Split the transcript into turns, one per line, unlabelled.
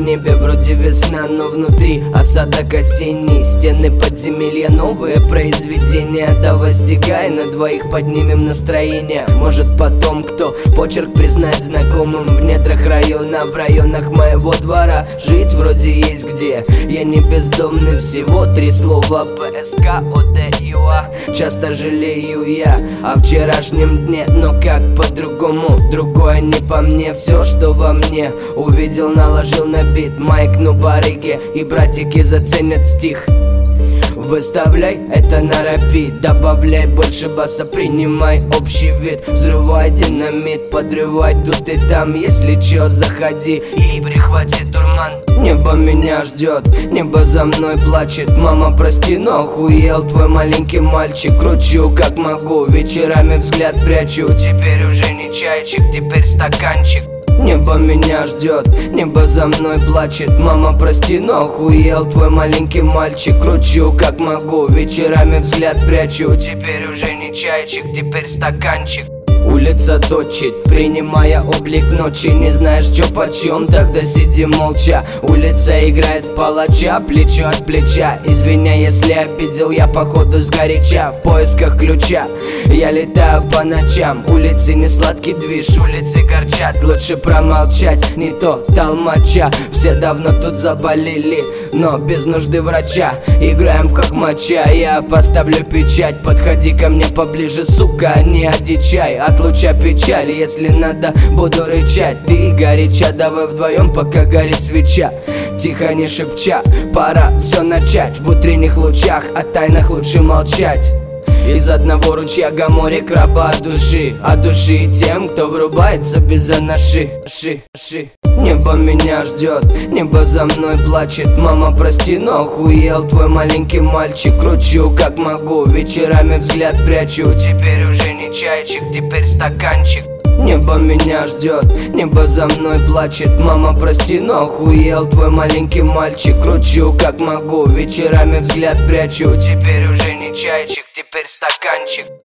небе вроде весна, но внутри осадок осенний. Стены подземелья, новые произведения. Да воздигай, на двоих поднимем настроение. Может потом кто почерк признает знакомым. В недрах района, в районах моего двора жить вроде есть где. Я не бездомный, всего 3 слова: ПСК, ОД, ЮА. Часто жалею я о вчерашнем дне, но как по-другому, другое не по мне. Все, что во мне увидел, наложил на бит. Майкну барыги, и братики заценят стих. Выставляй это на рапид, добавляй больше баса, принимай общий вид. Взрывай динамит, подрывай тут и там. Если чё, заходи и прихвати дурман. Небо меня ждет, небо за мной плачет. Мама, прости, но охуел твой маленький мальчик. Кручу как могу, вечерами взгляд прячу. Теперь уже не чайчик, теперь стаканчик. Небо меня ждет, небо за мной плачет. Мама, прости, но охуел твой маленький мальчик. Кручу как могу, вечерами взгляд прячу. Теперь уже не чайчик, теперь стаканчик. Улица точит, принимая облик ночи. Не знаешь, чё почем, тогда сиди молча. Улица играет в палача, плечо от плеча. Извиняй, если обидел, я походу сгоряча. В поисках ключа я летаю по ночам. Улицы не сладкий движ, улицы горчат. Лучше промолчать, не то толмача. Все давно тут заболели, но без нужды врача. Играем как моча, я поставлю печать. Подходи ко мне поближе, сука, не одичай. От луча печали, если надо, буду рычать. Ты горяча, давай вдвоем, пока горит свеча. Тихо не шепча, пора все начать. В утренних лучах о тайнах лучше молчать. Из одного ручья море краба от души тем, кто врубается без анаши. Небо меня ждет, небо за мной плачет. Мама, прости, но охуел твой маленький мальчик. Кручу как могу, вечерами взгляд прячу. Теперь уже не чайчик, теперь стаканчик. Небо меня ждет, небо за мной плачет. Мама, прости, но охуел твой маленький мальчик. Кручу как могу, вечерами взгляд прячу. Теперь уже не чайчик, теперь стаканчик.